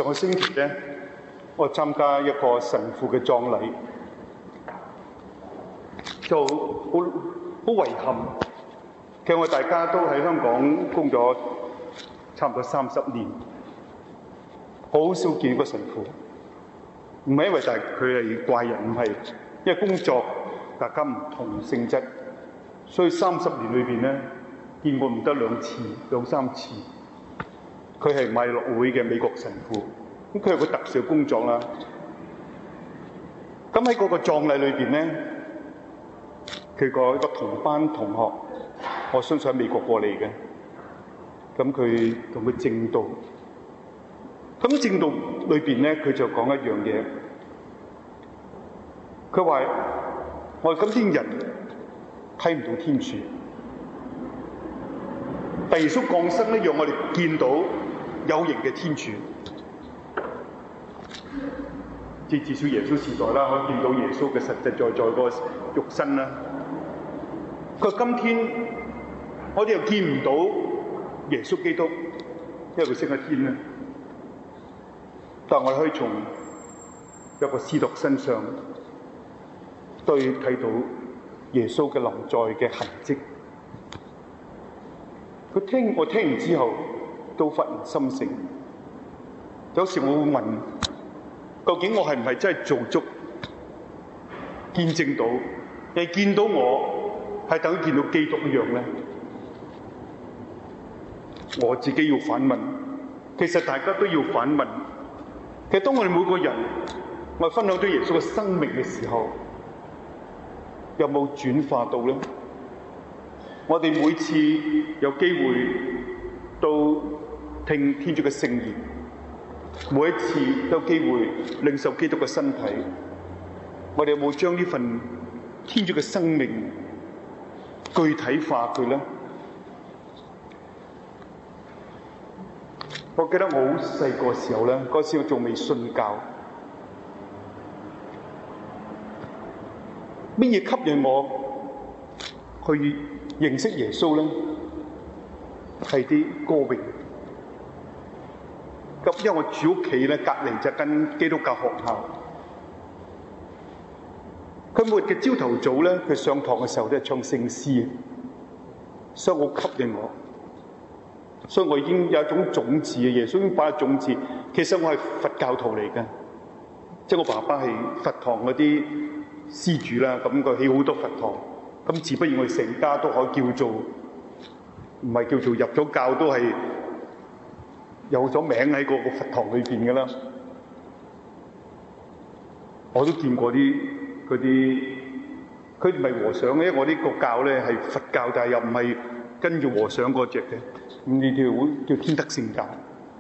個星期咧，我參加一個神父嘅葬禮，就好遺憾。其實我大家都喺香港工咗差唔多30年，好少見過神父。唔係因為佢係怪人，唔係，因為工作大家唔同性質，所以30年裏邊咧，見過唔得2次、2、3次。佢係麥樂會嘅美國神父，咁佢有個特殊工作啦。咁喺嗰個葬禮裏邊咧，佢個一個同班同學，我相信喺美國過嚟嘅，咁佢同佢證道。咁證道裏邊咧，佢就講一樣嘢，佢話我哋今天人睇唔到天主，但耶穌降生咧，讓我哋見到有形嘅天主。至少耶穌時代啦，可以見到耶穌嘅實實在在個肉身啦。佢話今天我哋又見唔到耶穌基督，因為佢升咗天啦。但係我哋可以從一個使徒身上對睇到耶穌嘅臨在嘅痕跡。我聽完之後都忽然心醒。有時我會問，究竟我係唔係真係做足見證到，你見到我係等於見到基督一樣咧？我自己要反問，其實大家都要反問。其實當我哋每個人我分享到耶穌嘅生命嘅時候，有冇轉化到咧？我哋每次有機會到聽天主嘅聖言，每一次都有機會領受基督嘅身體，我哋有冇將呢份天主嘅生命具體化佢咧？我記得我好細個時候咧，嗰時我仲未信教，乜嘢吸引我去認識耶穌咧？係啲歌詠。咁因為我住屋企咧，隔離就間基督教學校，佢每日嘅朝頭早咧，佢上堂嘅時候都係唱聖詩，所以好吸引我。所以我已經有一種種子嘅，耶穌已經擺咗種子。其實我係佛教徒嚟嘅，即係我爸爸係佛堂嗰啲施主啦，咁佢起好多佛堂，咁自不然我哋成家都可以叫做，唔係叫做入咗教，都係有咗名喺嗰個佛堂裏邊嘅啦。我都見過啲嗰啲，佢唔係和尚嘅，因為我呢個教咧係佛教，但係又唔係跟住和尚嗰隻嘅。咁呢叫天德聖教。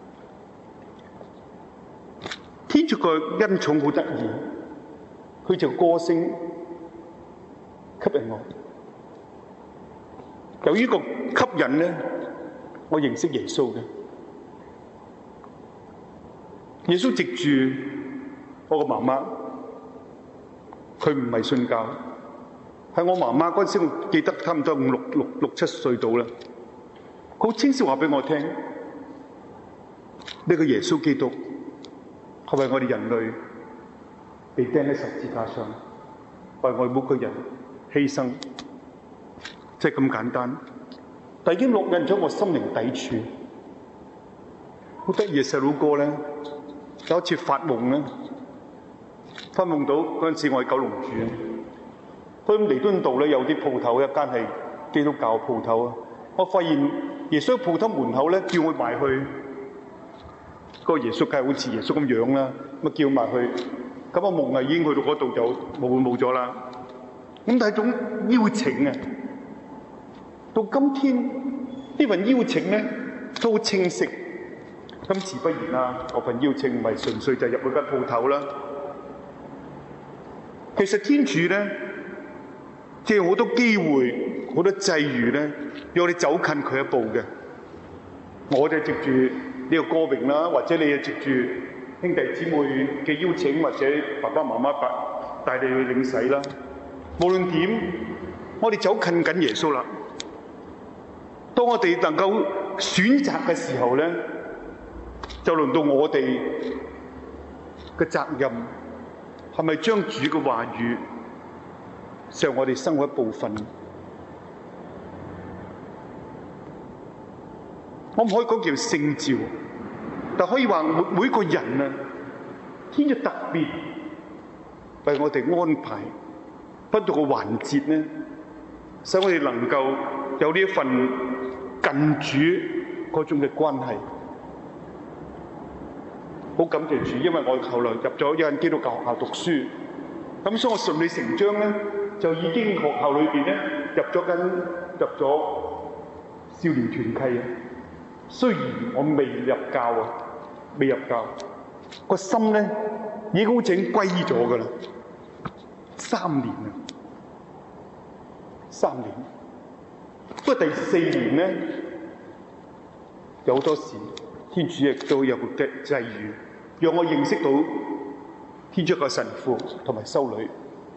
天主個恩寵好得意，佢就歌聲吸引我。由於個吸引咧，我認識耶穌嘅。耶穌藉住我個媽媽，佢唔係信教，係我媽媽嗰陣時，我記得差唔多六七歲到啦。好清晰話俾我聽，呢個耶穌基督係為我哋人類被釘喺十字架上，為我哋每個人犧牲，即係咁簡單。但已經烙印咗我心靈底處。好得意嘅細佬哥咧，有一次發夢咧，發夢到嗰陣時我喺九龍住，咁彌敦道咧有啲鋪頭，一間係基督教鋪頭啊。我發現耶穌鋪頭門口咧，叫我埋去，嗰個耶穌梗係好似耶穌咁樣啦，咁叫埋去，咁我夢啊已經去到嗰度就冇咗啦。咁但係一種邀請啊，到今天呢份邀請咧都好清晰。今時不然啦，我份邀請唔係純粹就入去間鋪頭啦。其實天主咧，借好多機會、好多際遇咧，讓我哋走近佢一步嘅。我哋藉住呢個歌詠啦，或者你係藉住兄弟姊妹嘅邀請，或者爸爸媽媽帶你去領洗啦。無論點，我哋走近緊耶穌啦。當我哋能夠選擇嘅時候咧， 就輪到我哋嘅責任，係咪將主嘅話語成為我哋生活一部分？我唔可以講叫聖召，但可以話每個人啊，天主特別為我哋安排不同嘅環節呢，使我哋能夠有呢一份近主嗰種嘅關係。好感謝主，因為我後來入咗一間基督教學校讀書，咁所以我順理成章咧，就已經學校裏邊咧入咗少年團契啊。雖然我未入教，個心咧已經好似歸咗噶啦。3年啊，3年。不過第4年咧，有好多事，天主亦都有嘅際遇，讓我認識到天主嘅神父同埋修女。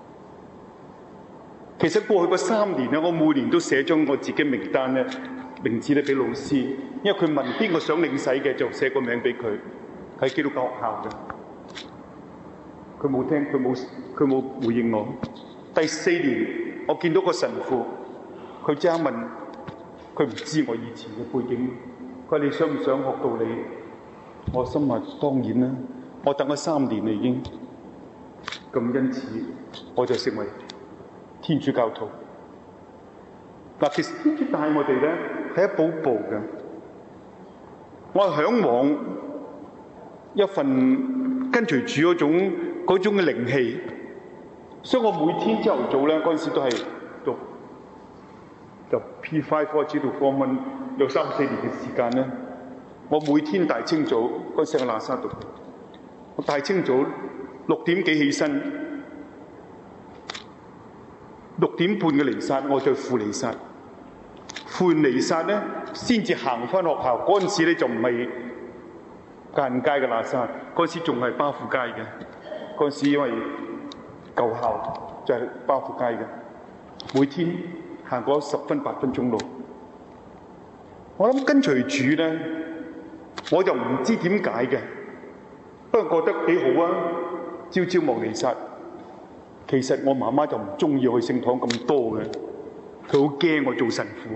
其實過去嗰3年咧，我每年都寫咗我自己名單咧。名字咧俾老師，因為佢問邊個想領洗嘅，就寫個名俾佢。喺基督教學校嘅，佢冇聽，佢冇回應我。第4年，我見到個神父，佢即刻問，佢唔知我以前嘅背景，佢話你想唔想學道理？我心話當然啦，我等咗3年啦已經，咁因此我就成為天主教徒。嗱，其實天主帶我哋咧係一步步嘅。我係嚮往一份跟隨主嗰種嘅靈氣，所以我每天朝頭早咧嗰陣時都係讀 P5 開始到 Form 1，有3-4年嘅時間咧。我每天大清早嗰陣時喺喇沙讀，我大清早6點幾起身，6點半嘅彌撒，我就赴彌撒。赴完彌撒咧，先至行翻學校。嗰陣時咧就唔係界限街嘅喇沙，嗰陣時仲係巴富街嘅。嗰陣時因為舊校就係巴富街嘅，每天行過10分8分鐘路。我諗跟隨主咧，我就唔知點解嘅，不過覺得幾好啊！朝朝望彌撒。其實我媽媽就唔中意去聖堂咁多嘅。佢好驚我做神父啊！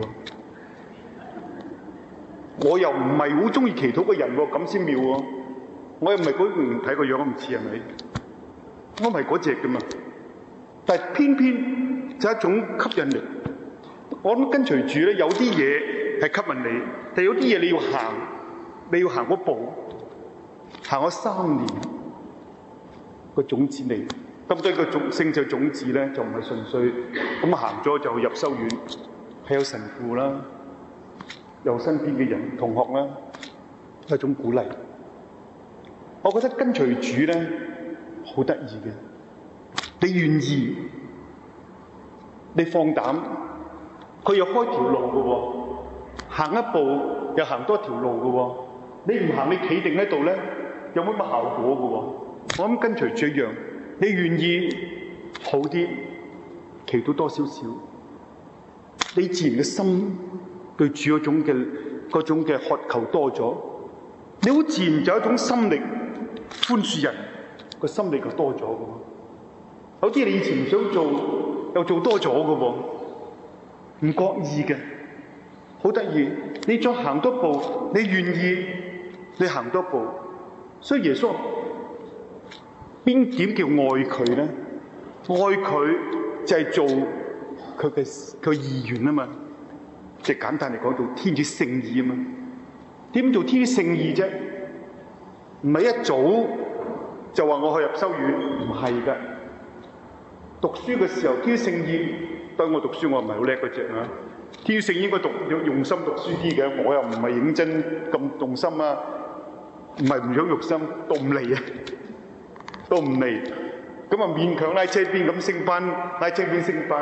我又唔係好中意祈禱嘅人喎，咁先妙喎！我又唔係唔睇個樣，我唔似係咪？我唔係嗰隻㗎嘛。但係偏偏就係一種吸引力。我諗跟隨主咧，有啲嘢係吸引你，但有啲嘢你要行嗰步，行咗3年個種子嚟。咁多個聖召種子咧，就唔係純粹咁行咗就入修院，係有神父啦，有身邊嘅人同學啦，係一種鼓勵。我覺得跟隨主咧好得意嘅，你願意，你放膽，佢又開條路嘅喎，行一步又行多條路嘅喎，你唔行你企定喺度咧，有冇乜效果嘅喎？我諗跟隨主一樣。你願意好啲，祈禱多少少，你自然嘅心對主嗰種嘅渴求多咗，你好自然就有一種心力寬恕人，個心力就多咗嘅。有啲你以前唔想做，又做多咗嘅喎，唔覺意嘅，好得意。你再行多步，你願意，你行多步，所以耶穌。邊點叫愛佢咧？愛佢就係做佢意願啊嘛！即係簡單嚟講，做天主聖意啊嘛！點做天主聖意啫？唔係一早就話我去入修院，唔係㗎。讀書嘅時候，天主聖意，當我讀書我唔係好叻嗰隻啊！天主聖意應該用心讀書啲嘅，我又唔係認真咁用心啊！唔係唔想用心，都唔嚟啊！都唔嚟，咁啊勉強拉車邊咁升班，拉車邊升班。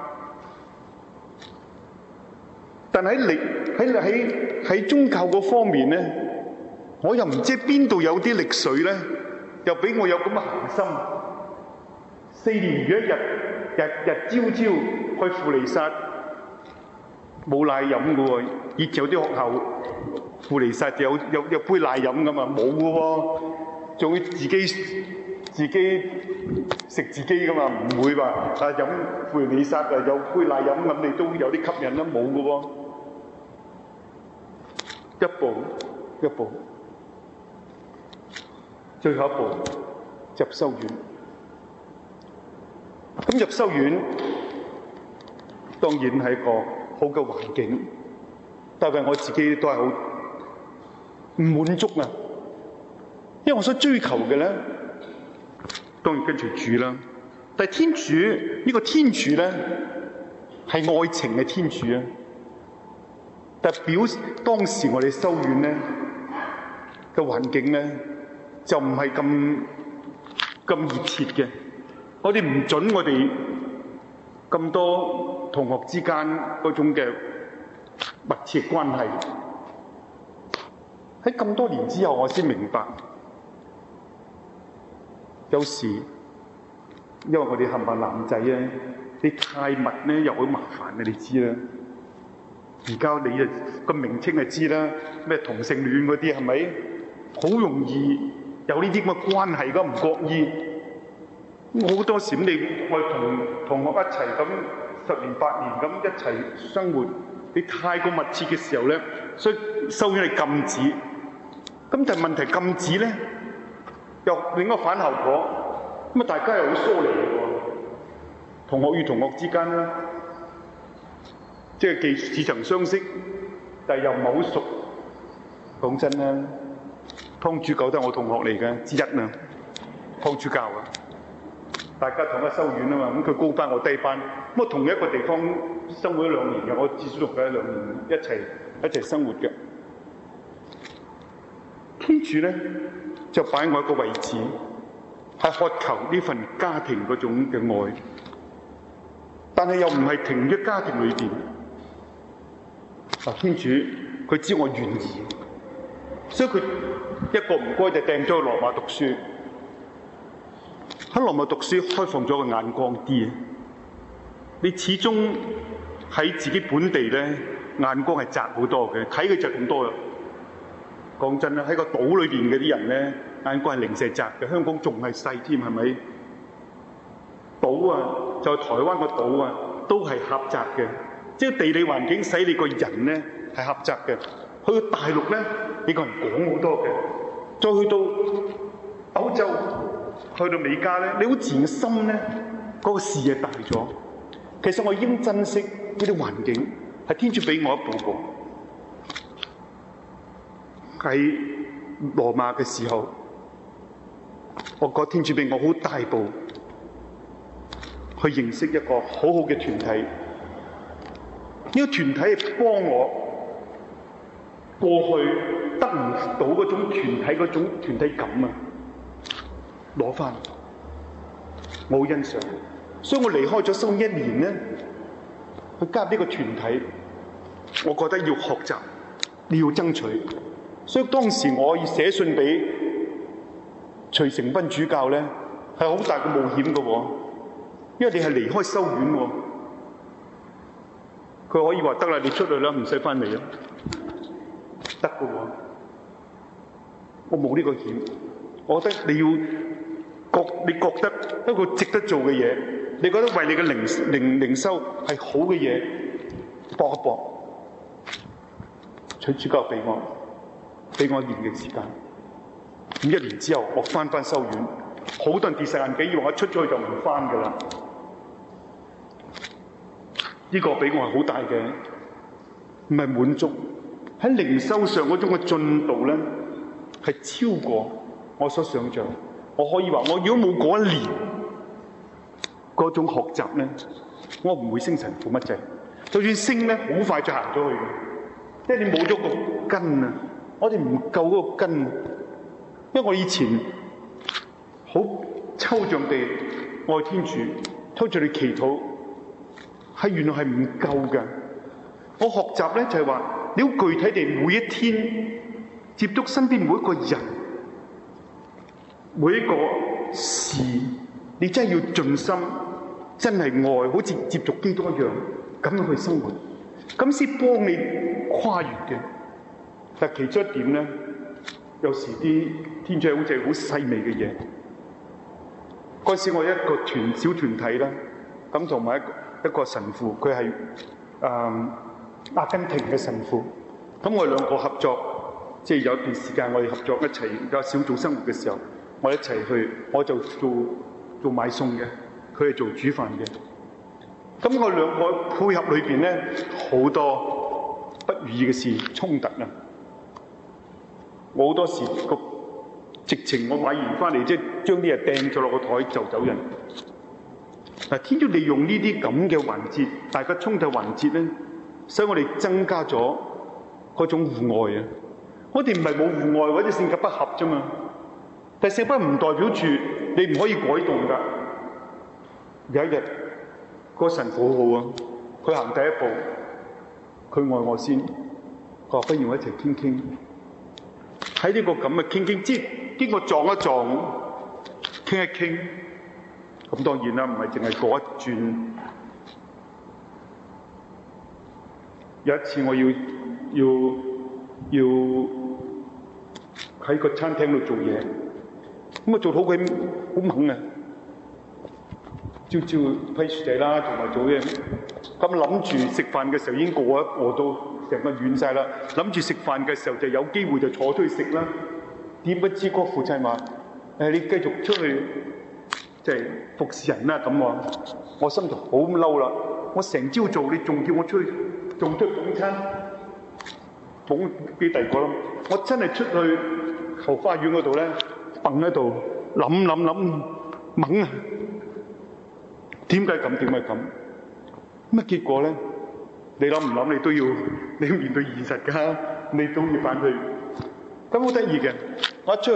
但喺宗教嗰方面咧，我又唔知邊度有啲力水咧，又俾我有咁嘅恒心。4年如一日，日朝朝去赴彌撒，冇奶飲嘅喎。以前有啲學校父彌撒就有杯奶飲㗎嘛？冇㗎喎，仲要自己食自己㗎嘛？唔會話飲父彌撒有杯奶飲咁，你都有啲吸引啦，冇㗎喎。一步一步，最後一步入修院。咁入修院當然係一個好嘅環境，但係我自己都係好唔滿足啊！因為我所追求嘅咧，當然跟住主啦。但係天主呢個天主咧係愛情嘅天主啊！但係當時我哋修院咧嘅環境咧就唔係咁熱切嘅。我哋唔準我哋咁多同學之間嗰種嘅密切關係。喺咁多年之後，我先明白，有時因為我哋冚唪唥男仔咧，你太密咧又好麻煩嘅，你知啦。而家你啊個名稱就知啦，咩同性戀嗰啲係咪？好容易有呢啲咁嘅關係㗎，唔覺意。好多時我同學一齊咁10年8年咁一齊生活，你太過密切嘅時候咧，所以修院係禁止。咁但係問題禁止咧，又另一個反效果。咁啊，大家又好疏離嘅喎，同學與同學之間啦，即係既似曾相識，但係又唔係好熟。講真啦，湯主教都係我同學嚟嘅之一啊，湯主教啊。大家同一修院啊嘛，咁佢高班我低班，咁我同一個地方生活咗2年嘅，我至少同佢2年一齊生活嘅。天主咧就擺我一個位置，係渴求呢份家庭嗰種嘅愛，但係又唔係停喺家庭裏邊。天主佢知我願意，所以佢一個唔該就掟咗去羅馬讀書。喺羅馬讀書開放咗個眼光啲，你始終喺自己本地咧眼光係窄好多嘅，睇嘅就咁多啦。講真啦，喺個島裏邊嗰啲人咧眼光係零舍窄嘅，香港仲係細添，係咪？島啊，就係台灣個島啊，都係狹窄嘅，即係地理環境使你個人咧係狹窄嘅。去到大陸咧，你個人廣好多嘅，再去到歐洲。去到美加咧，你好自然心咧，嗰個視野大咗。其實我已經珍惜呢啲環境，係天主俾我一步步。喺羅馬嘅時候，我覺得天主俾我好大步去認識一個好好嘅團體。呢個團體係幫我過去得唔到嗰種團體嗰種團體感啊！攞翻，我好欣賞，所以我離開咗修1年咧，去加入呢個團體，我覺得要學習，你要爭取，所以當時我要寫信俾徐成斌主教咧，係好大嘅冒險嘅喎，因為你係離開修院喎，佢可以話得啦，你出去啦，唔使翻嚟啦，得嘅喎，我冇呢個險，我覺得你覺得一個值得做嘅嘢，你覺得為你嘅靈修係好嘅嘢，搏一搏，取主教俾我1年嘅時間。咁1年之後，我翻修院，好多人跌晒眼鏡，以為我出咗去就唔翻㗎啦。呢個俾我係好大嘅，唔係滿足喺靈修上嗰種嘅進度咧，係超過我所想象。我可以話，我如果冇嗰1年嗰種學習咧，我唔會升神父乜滯。就算升咧，好快就行咗去嘅，因為你冇咗個根啊！我哋唔夠嗰個根，因為我以前好抽象地愛天主，抽象地祈禱，係原來係唔夠嘅。我學習咧就係話，你好具體地每一天接觸身邊每一個人。每一個事，你真係要盡心，真係愛，好似接觸基督一樣，咁樣去生活，咁先幫你跨越嘅。 但其中一點咧，有時啲天主好似好細微嘅嘢。嗰時我一個小團體啦，咁同埋一個神父，佢係阿根廷嘅神父。咁我哋兩個合作，即係有一段時間我哋合作一齊有小組生活嘅時候，我一齊去，我就做買餸嘅，佢係做煮飯嘅。咁我兩個配合裏邊咧，好多不如意嘅事衝突啊！我好多時直情我買完翻嚟，即係將啲嘢掟咗落個台就走人。嗱，天主利用呢啲咁嘅環節，大家衝突環節咧，使我哋增加咗嗰種互愛啊！我哋唔係冇互愛或者性格不合啫嘛，但係性格唔代表住你唔可以改動㗎。有一日，個神父好好啊，佢行第一步，佢愛我先，佢話不如我一齊傾傾。喺呢個咁嘅傾傾，即係經過撞一撞，傾一傾，咁當然啦，唔係淨係過一轉。有一次我要喺個餐廳度做嘢，咁啊做好佢好猛啊！朝批薯仔啦，同埋做嘢。咁諗住食飯嘅時候已經餓到成個軟晒啦。諗住食飯嘅時候就有機會就坐出去食啦。點不知個父親話：你繼續出去即係服侍人啦咁喎。我心就好嬲啦！我成朝做，你仲叫我出去，仲出去捧餐，捧俾第二個咯。我真係出去後花園嗰度咧，瞓喺度諗猛啊！點解咁？點解咁？乜結果咧？你諗唔諗？你要面對現實㗎，你都要翻去。咁好得意嘅，我一出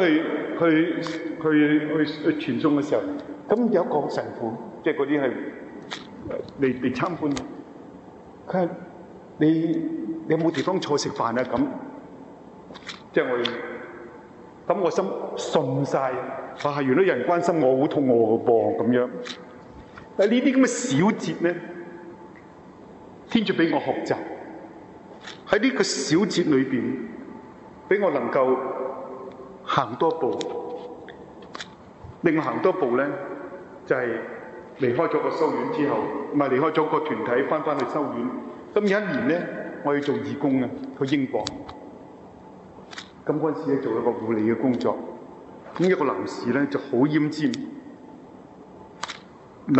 去傳送嘅時候，咁有一個神父，即係嗰啲係嚟參觀嘅。佢話：你有冇地方坐食飯啊？咁即係我心順晒。哇！原來有人關心我，好肚餓嘅噃咁樣。但係呢啲咁嘅小節咧，天主俾我學習喺呢個小節裏邊，俾我能夠行多步。另外行多步咧，就係離開咗個修院之後，唔係離開咗個團體，翻去修院。咁有一年咧，我要做義工啊，去英國。咁嗰陣時咧，做一個護理嘅工作。咁一個男士咧就好奄尖。嗱，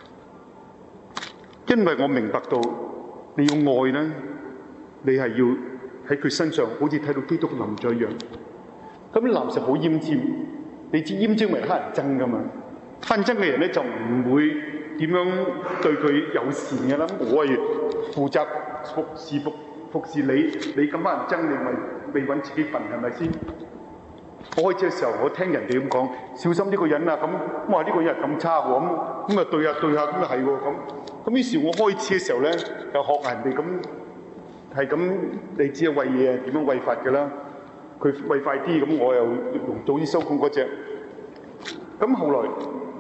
因為我明白到你要愛咧，你係要喺佢身上好似睇到基督臨在一樣。咁啲男士好奄尖，你知奄尖係乞人憎噶嘛？乞人憎嘅人咧就唔會點樣對佢友善嘅啦。我係負責服侍你，你咁乞人憎，你咪未揾自己份係咪先？我開始嘅時候，我聽人哋咁講，小心呢個人啊！咁哇呢個人咁差喎，咁啊對下，咁啊係喎，咁於是我開始嘅時候咧，就學人哋咁係咁，你知啊餵嘢點樣餵法㗎啦？佢餵快啲，咁我又用早啲收工嗰隻。咁後來，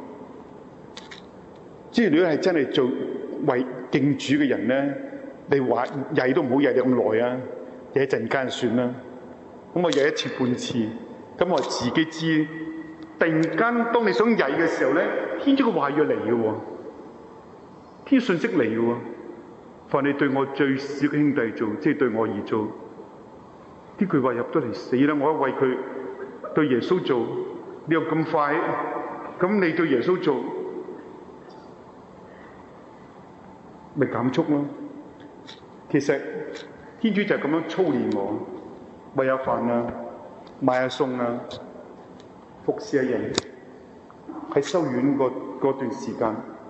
即係如果係真係做為敬主嘅人咧，你話曳都唔好曳你咁耐啊，曳一陣間算啦。咁我曳一次半次。咁我自己知，突然間當你想曳嘅時候咧，天主嘅話要嚟嘅喎，天主信息嚟嘅喎，凡你對我最小嘅兄弟做，即係對我而做，呢句話入咗嚟死啦！我一為佢對耶穌做，你又咁快，咁你對耶穌做，咪減速咯。其實天主就係咁樣操練我，餵下飯啊，買下餸啊，服侍下人，喺修院嗰段時間，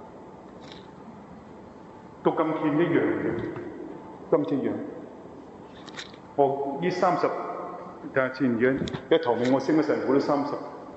到今天一樣嘅，今天一樣。我呢30，睇下先嘅，一頭尾我升咗神父都37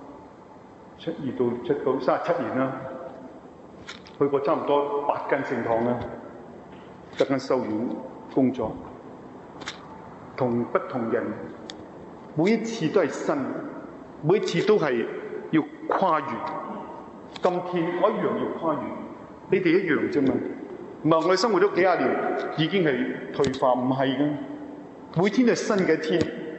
到37年啦，去過差唔多8間聖堂啦，7間修院工作，同不同人。每一次都係新，每一次都係要跨越。今天我一樣要跨越，你哋一樣啫嘛。唔係我哋生活咗幾廿年，已經係退化，唔係嘅。每天都係新嘅一天，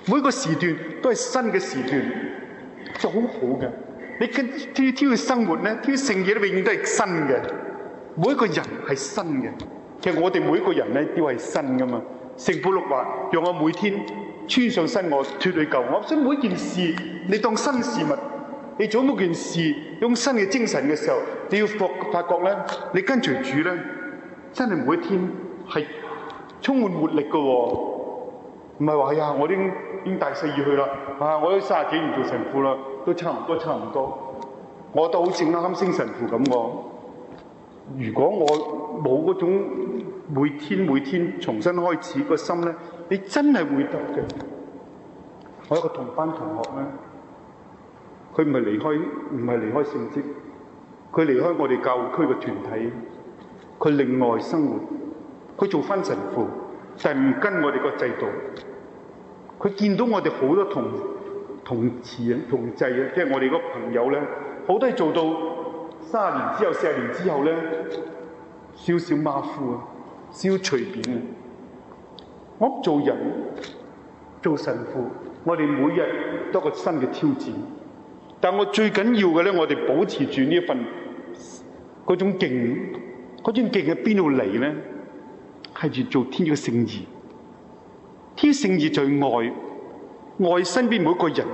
每個時段都係新嘅時段，就好好嘅。你跟天天嘅生活咧，天聖嘢都永遠都係新嘅。每一個人係新嘅，其實我哋每一個人咧都係新噶嘛。聖保祿話：讓我每天穿上新我，脫去舊我。所以每件事你當新事物，你做每件事用新嘅精神嘅時候，你要發覺咧，你跟隨主咧，真係每一天係充滿活力嘅喎。唔係話呀，我已經大四要去啦，我都30幾年做神父啦，都差唔多。我都好似啱啱升神父咁喎。如果我冇嗰種每天重新開始個心咧，你真係會得嘅。我有一個同班同學咧，佢唔係離開聖職，佢離開我哋教會區嘅團體，佢另外生活，佢做翻神父，但係唔跟我哋個制度。佢見到我哋好多同事啊、同濟啊，即係我哋個朋友咧，好多係做到30年之後、40年之後咧，少少馬虎啊，少隨便啊。我做人做神父，我哋每日都有個新嘅挑戰。但我最緊要嘅咧，我哋保持住呢一份嗰種勁，嗰種勁喺邊度嚟咧？係住做天主嘅聖義。天聖義在愛身邊每一個人，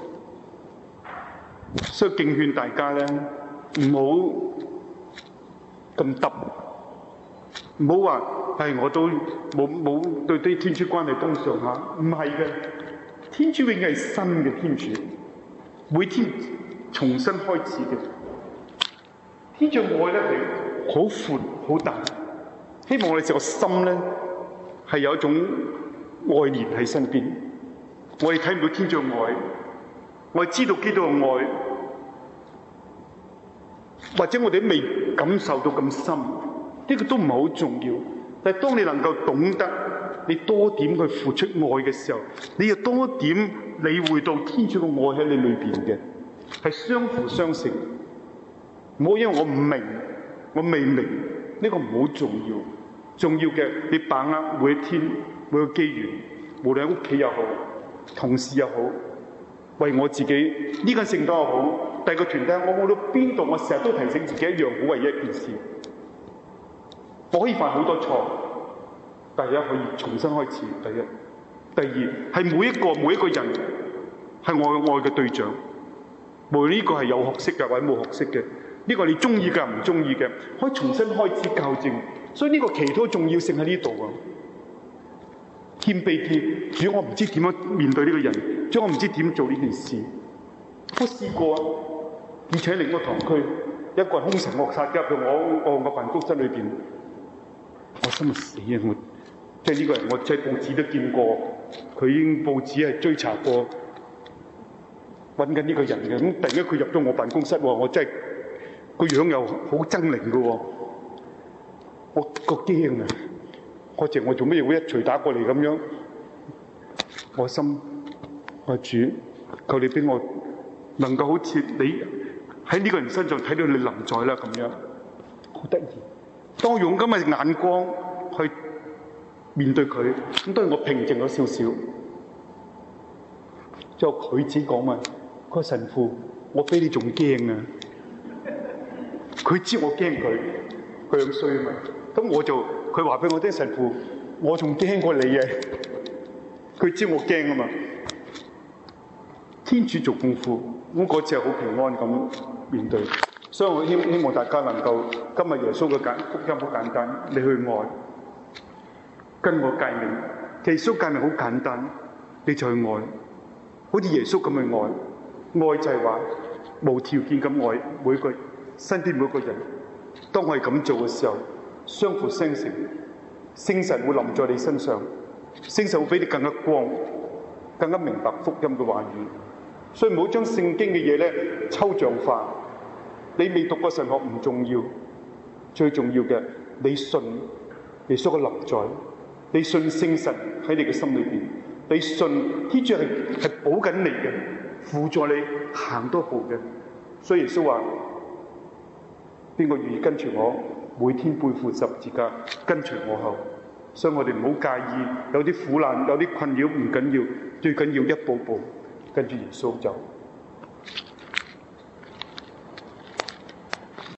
所以敬勸大家咧，唔好咁揼，唔好話係我都冇對啲天主關係咁上下，唔係嘅，天主永遠係新嘅天主，每天重新開始嘅。天主愛咧係好闊好大，希望我哋成個心咧係有一種愛連喺身邊。我哋睇唔到天主愛，我哋知道基督嘅愛，或者我哋都未感受到咁深，呢個都唔係好重要。但係當你能夠懂得你多點去付出愛嘅時候，你要多點理會到天主嘅愛喺你裏邊嘅，係相輔相成。唔好因為我唔明，我未明，呢個唔好重要。重要嘅你把握每一天每個機緣，無論喺屋企又好，同事又好，為我自己呢個聖堂又好，第二個團體，我去到邊度，我成日都提醒自己一樣好唯一一件事。我可以犯好多錯，第一可以重新開始。第一，第二係每一個人係我愛嘅對象，無論呢個係有學識嘅或者冇學識嘅，呢個你中意嘅唔中意嘅，可以重新開始校正。所以呢個祈禱重要性喺呢度啊！謙卑啲，主，我唔知點樣面對呢個人，主，我唔知點做呢件事。我試過，而且另一個堂區一個人兇神惡煞入到我辦公室裏邊，我心死啊！我即係呢個人，我喺報紙都見過，佢已經報紙係追查過，揾緊呢個人嘅。咁突然間佢入咗我辦公室喎，我真係個樣又好猙獰嘅喎，我個驚啊！我做乜嘢會一錘打過嚟咁樣？我心，我主，求你俾我能夠好似你喺呢個人身上睇到你臨在啦咁樣，好得意。當我用咁嘅眼光去面對佢，咁當然我平靜咗少少。之後佢自己講嘛，佢話神父，我比你仲驚啊！佢知我驚佢，佢咁衰啊嘛。咁佢話俾我聽，神父，我仲驚過你嘅。佢知我驚啊嘛。天主做功夫，咁嗰次係好平安咁面對。所以我希望大家能夠今日耶穌嘅福音好簡單，你去愛，跟我誡命。耶穌誡命好簡單，你就去愛，好似耶穌咁去愛。愛就係話無條件咁愛每個身邊每個人。當我係咁做嘅時候，相輔相成，聖神會臨在你身上，聖神會俾你更加光，更加明白福音嘅話語。所以唔好將聖經嘅嘢咧抽象化。你未讀過神學唔重要，最重要嘅你信耶穌嘅臨在，你信聖神喺你嘅心裏邊，你信天主係保緊你嘅，輔助你行多步嘅。所以耶穌話：邊個願意跟隨我，每天背負十字架跟隨我後， 所以我哋唔好介意有啲苦難、有啲困擾，唔緊要，最緊要一步步跟住耶穌走。